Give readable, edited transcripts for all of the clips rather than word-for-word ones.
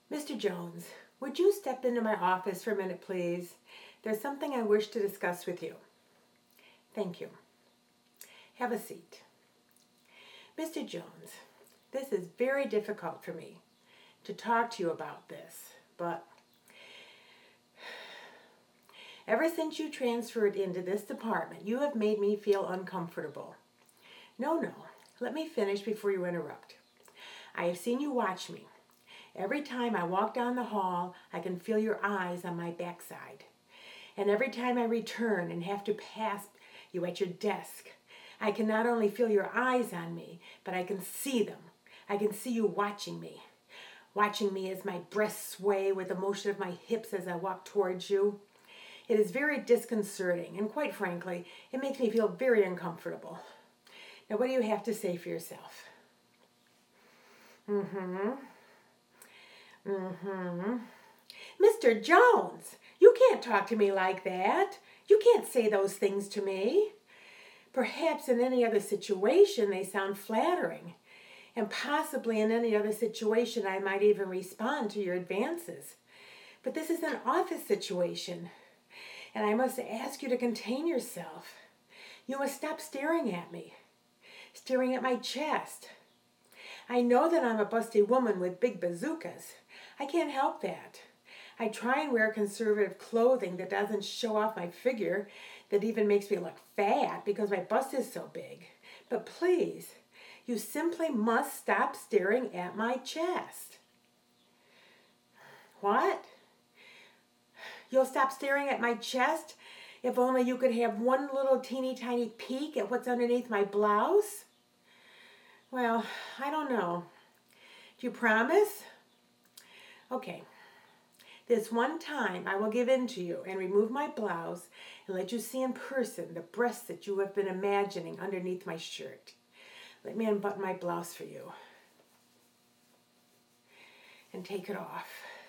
Mr. Jones, would you step into my office for a minute, please? There's something I wish to discuss with you. Thank you. Have a seat. Mr. Jones, this is very difficult for me to talk to you about this, but ever since you transferred into this department, you have made me feel uncomfortable. No, let me finish before you interrupt. I have seen you watch me. Every time I walk down the hall, I can feel your eyes on my backside. And every time I return and have to pass you at your desk, I can not only feel your eyes on me, but I can see them. I can see you watching me as my breasts sway with the motion of my hips as I walk towards you. It is very disconcerting, and quite frankly, it makes me feel very uncomfortable. Now, what do you have to say for yourself? Mr. Jones, you can't talk to me like that. You can't say those things to me. Perhaps in any other situation they sound flattering, and possibly in any other situation I might even respond to your advances. But this is an office situation, and I must ask you to contain yourself. You must stop staring at me, staring at my chest. I know that I'm a busty woman with big bazookas. I can't help that. I try and wear conservative clothing that doesn't show off my figure, that even makes me look fat because my bust is so big. But please, you simply must stop staring at my chest. What? You'll stop staring at my chest if only you could have one little teeny tiny peek at what's underneath my blouse? Well, I don't know. Do you promise? Okay. This one time I will give in to you and remove my blouse and let you see in person the breasts that you have been imagining underneath my shirt. Let me unbutton my blouse for you and take it off.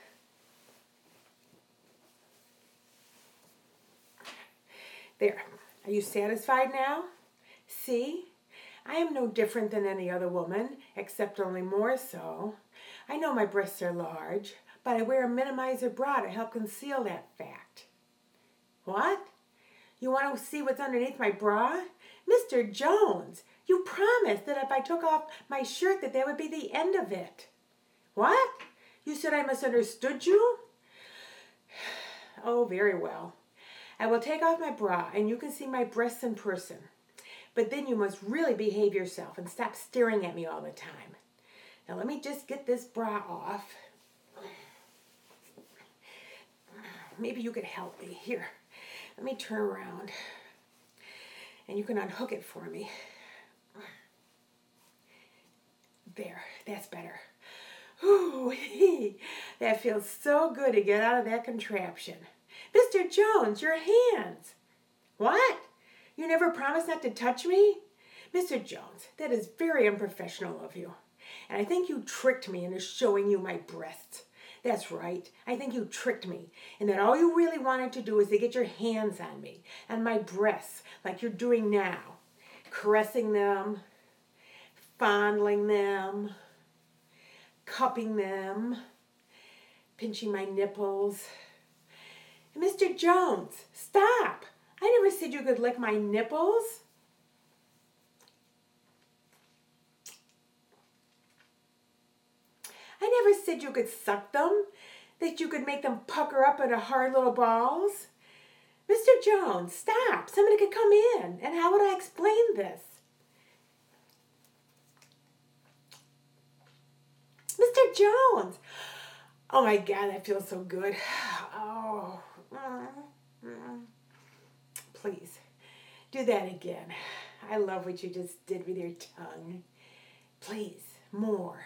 There. Are you satisfied now? See? I am no different than any other woman, except only more so. I know my breasts are large, but I wear a minimizer bra to help conceal that fact. What? You want to see what's underneath my bra? Mr. Jones, you promised that if I took off my shirt that would be the end of it. What? You said I misunderstood you? Oh, very well. I will take off my bra and you can see my breasts in person. But then you must really behave yourself and stop staring at me all the time. Now let me just get this bra off. Maybe you could help me. Here, let me turn around and you can unhook it for me. There, that's better. Ooh, that feels so good to get out of that contraption. Mr. Jones, your hands. What? You never promised not to touch me? Mr. Jones, that is very unprofessional of you. And I think you tricked me into showing you my breasts. That's right. I think you tricked me. And that all you really wanted to do was to get your hands on me and my breasts like you're doing now. Caressing them, fondling them, cupping them, pinching my nipples. And Mr. Jones, stop. I never said you could lick my nipples. I never said you could suck them, that you could make them pucker up into hard little balls. Mr. Jones, stop. Somebody could come in. And how would I explain this? Mr. Jones. Oh my God, that feels so good. Oh. Please, do that again. I love what you just did with your tongue. Please, more.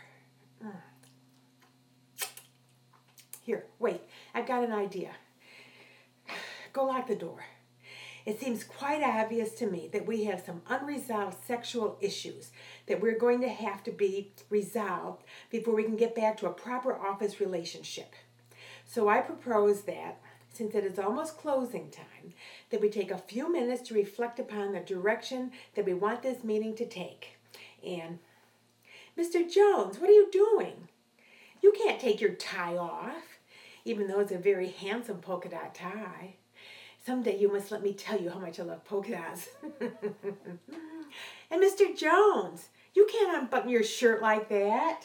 Here, wait, I've got an idea. Go lock the door. It seems quite obvious to me that we have some unresolved sexual issues that we're going to have to be resolved before we can get back to a proper office relationship. So I propose that, since it is almost closing time, that we take a few minutes to reflect upon the direction that we want this meeting to take. And, Mr. Jones, what are you doing? You can't take your tie off, even though it's a very handsome polka dot tie. Someday you must let me tell you how much I love polka dots. And Mr. Jones, you can't unbutton your shirt like that.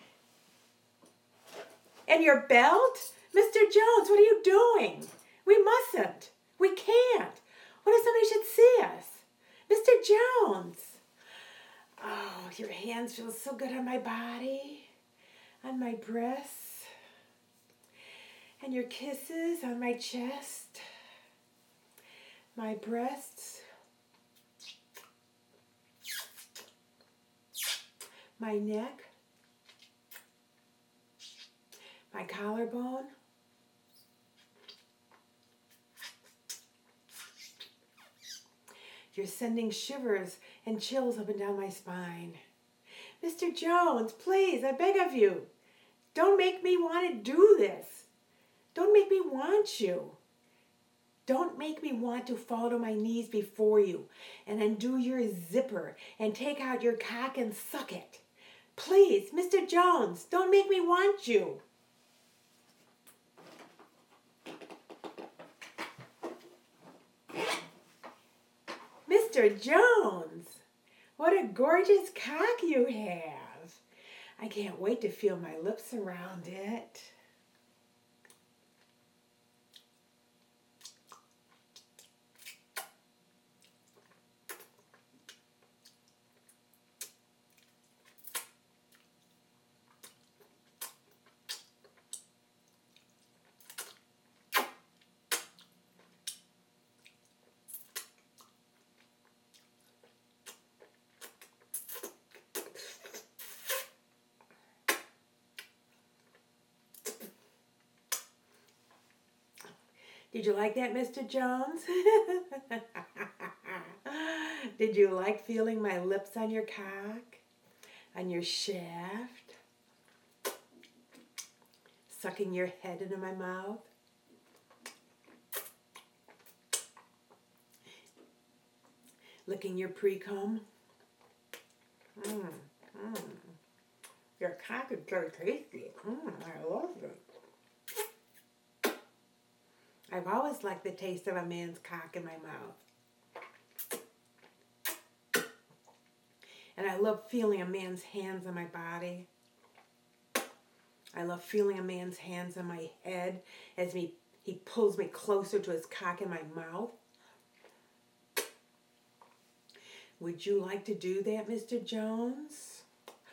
And your belt? Mr. Jones, what are you doing? We mustn't. We can't. What if somebody should see us? Mr. Jones. Oh, your hands feel so good on my body, on my breasts, and your kisses on my chest, my breasts, my neck, my collarbone. You're sending shivers and chills up and down my spine. Mr. Jones, please, I beg of you, don't make me want to do this. Don't make me want you. Don't make me want to fall to my knees before you and undo your zipper and take out your cock and suck it. Please, Mr. Jones, don't make me want you. Mr. Jones, what a gorgeous cock you have. I can't wait to feel my lips around it. Did you like that, Mr. Jones? Did you like feeling my lips on your cock, on your shaft, sucking your head into my mouth? Licking your pre-cum? Your cock is very tasty. I love it. I've always liked the taste of a man's cock in my mouth. And I love feeling a man's hands on my body. I love feeling a man's hands on my head as he pulls me closer to his cock in my mouth. Would you like to do that, Mr. Jones?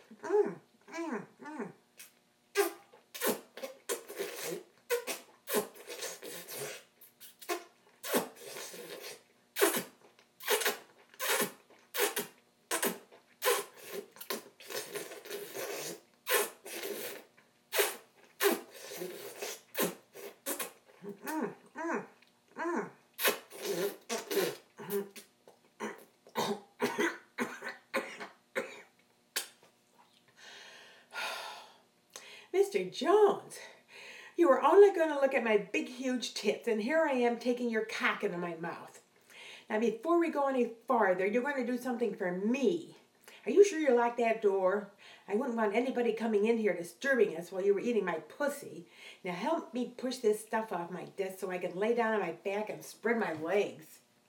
Mr. Jones, you were only going to look at my big, huge tits, and here I am taking your cock into my mouth. Now, before we go any farther, you're going to do something for me. Are you sure you locked that door? I wouldn't want anybody coming in here disturbing us while you were eating my pussy. Now, help me push this stuff off my desk so I can lay down on my back and spread my legs.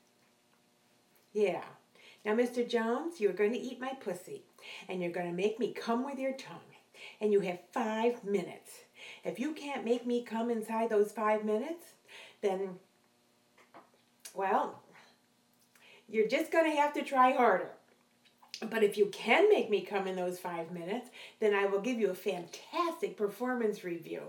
Yeah. Now, Mr. Jones, you're going to eat my pussy, and you're going to make me come with your tongue. And you have 5 minutes. If you can't make me come inside those 5 minutes, then, well, you're just going to have to try harder. But if you can make me come in those 5 minutes, then I will give you a fantastic performance review.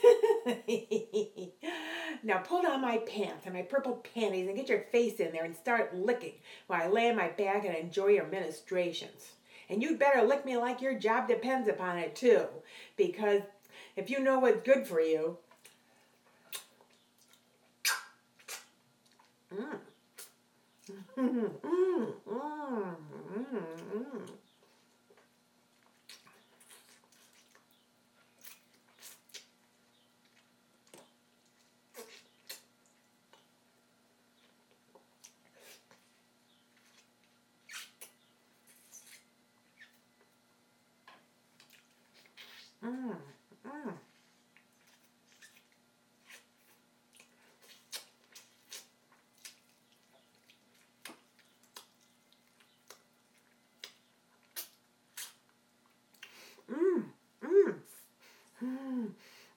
Now pull down my pants and my purple panties and get your face in there and start licking while I lay on my back and enjoy your ministrations. And you'd better lick me like your job depends upon it, too. Because if you know what's good for you...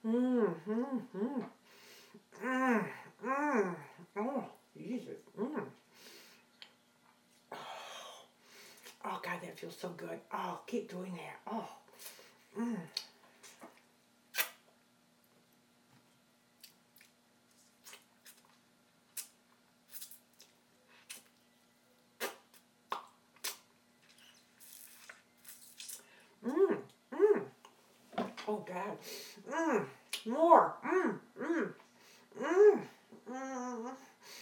Mm, mm, mm. Mm, mm. Oh, Jesus. Mm. Oh, God, that feels so good. Oh, keep doing that. Oh. Mm. Mm. Mm. Oh, God. Mm. More. Mm. Mm. Mm. Mm.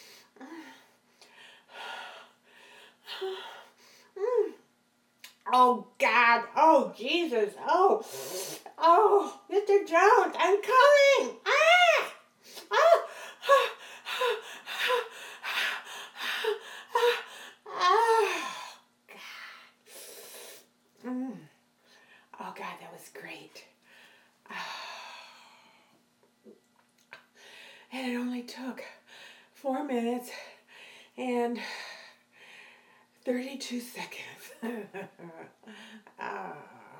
Mm. Oh, God. Oh, Jesus. Oh. Oh, Mr. Jones, I'm coming. Ah! Ah! Ah! Mm. Oh, God, that was great. And it only took 4 minutes and 32 seconds. Ah.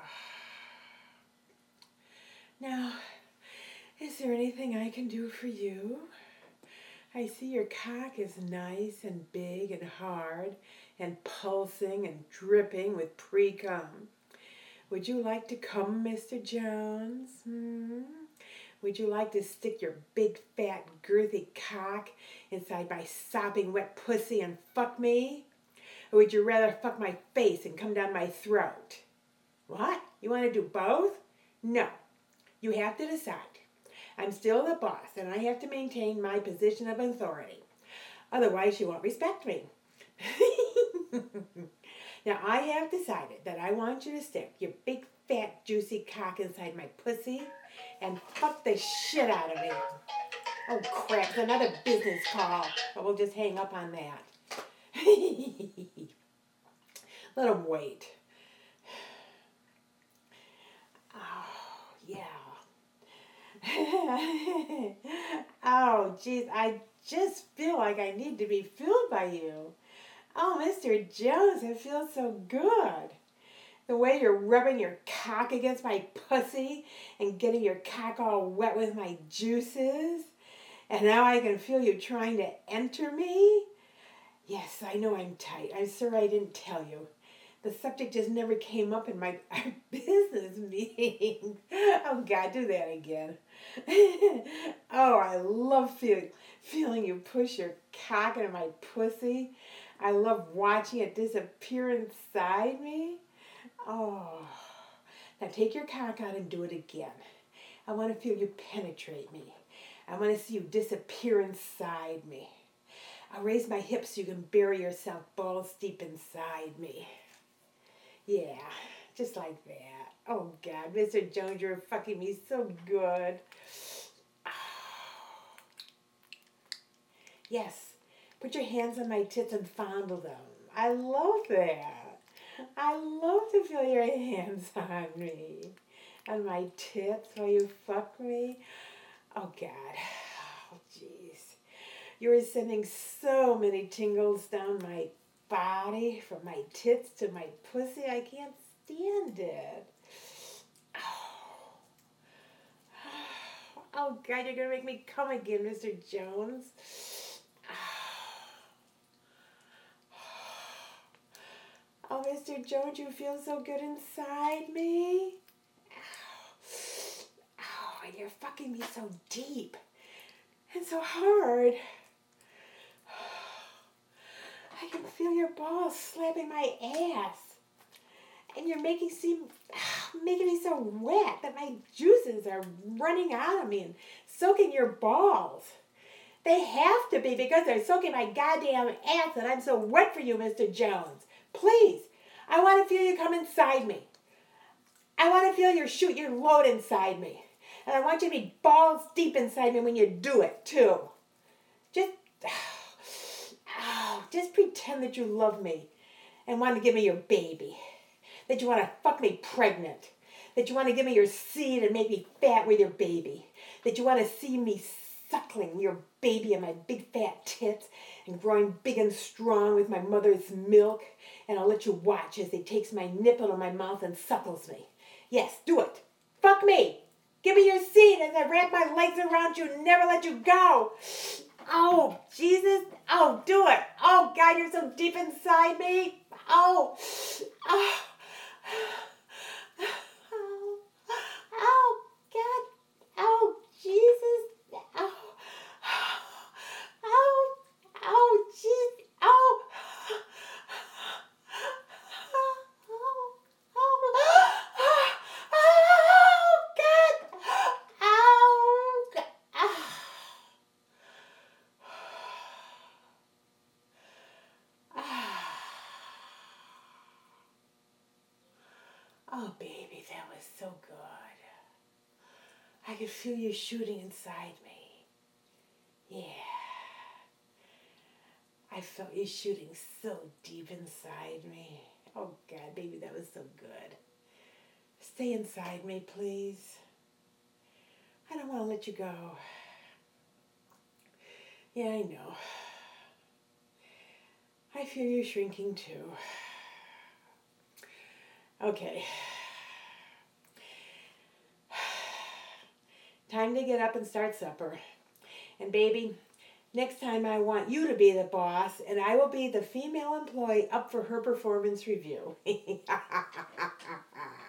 Now, is there anything I can do for you? I see your cock is nice and big and hard and pulsing and dripping with pre-cum. Would you like to come, Mr. Jones? Would you like to stick your big, fat, girthy cock inside my sopping wet pussy and fuck me? Or would you rather fuck my face and come down my throat? What? You want to do both? No. You have to decide. I'm still the boss, and I have to maintain my position of authority. Otherwise, you won't respect me. Now, I have decided that I want you to stick your big, fat, juicy cock inside my pussy and fuck the shit out of me. Oh, crap, it's another business call. But we'll just hang up on that. Let him wait. Oh, yeah. Oh, geez, I just feel like I need to be filled by you. Oh, Mr. Jones, it feels so good. The way you're rubbing your cock against my pussy and getting your cock all wet with my juices. And now I can feel you trying to enter me. Yes, I know I'm tight. I'm sorry I didn't tell you. The subject just never came up in my business meetings. Oh, God, do that again. Oh, I love feeling you push your cock into my pussy. I love watching it disappear inside me. Oh, now take your cock out and do it again. I want to feel you penetrate me. I want to see you disappear inside me. I'll raise my hips so you can bury yourself balls deep inside me. Yeah, just like that. Oh, God, Mr. Jones, you're fucking me so good. Yes, put your hands on my tits and fondle them. I love that. I love to feel your hands on me. On my tits while you fuck me. Oh, God. Oh, jeez. You're sending so many tingles down my body, from my tits to my pussy. I can't stand it. Oh, God, you're going to make me come again, Mr. Jones. Oh, Mr. Jones, you feel so good inside me. Oh, and you're fucking me so deep and so hard. I can feel your balls slapping my ass. And you're making me so wet that my juices are running out of me and soaking your balls. They have to be because they're soaking my goddamn ass and I'm so wet for you, Mr. Jones. Please, I want to feel you come inside me. I want to feel you shoot your load inside me. And I want you to be balls deep inside me when you do it, too. Just pretend that you love me and want to give me your baby. That you want to fuck me pregnant. That you want to give me your seed and make me fat with your baby. That you want to see me suckling your baby in my big fat tits and growing big and strong with my mother's milk. And I'll let you watch as he takes my nipple in my mouth and suckles me. Yes, do it. Fuck me. Give me your seed and as I wrap my legs around you and never let you go. Oh, Jesus. Oh, do it. Oh, God, you're so deep inside me. Oh. Oh. Oh, God. Oh, Jesus. Oh. Oh. Oh, jeez. Oh. Oh, baby, that was so good. I could feel you shooting inside me. Yeah. I felt you shooting so deep inside me. Oh, God, baby, that was so good. Stay inside me, please. I don't want to let you go. Yeah, I know. I feel you shrinking too. Okay. Time to get up and start supper. And baby, next time I want you to be the boss, and I will be the female employee up for her performance review.